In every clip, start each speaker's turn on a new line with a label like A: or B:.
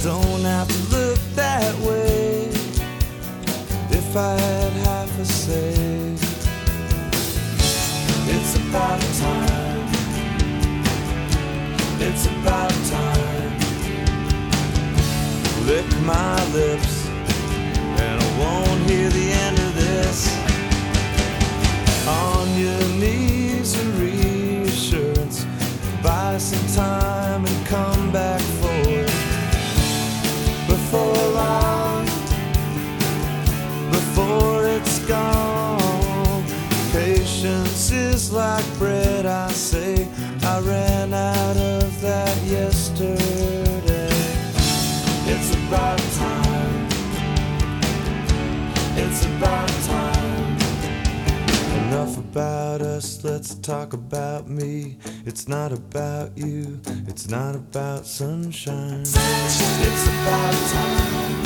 A: don't have to look that way. If I had half a say, it's about time. It's about time. Lick my lips, and I won't hear the end of this. On your knees in reassurance, buy some time and come back for it. Before long, before it's gone. Patience is like bread, I say. I ran out of that yesterday. It's about time. It's about time. Enough about us, let's talk about me. It's not about you, it's not about sunshine. It's about time.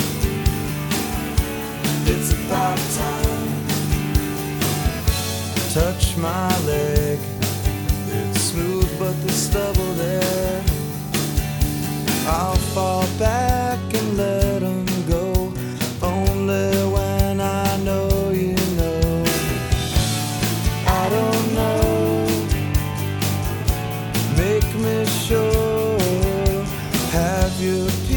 A: It's about time. Touch my leg, it's smooth but there's stubble there. I'll fall back and let 'em go, only when I know you know. I don't know, make me sure. Have you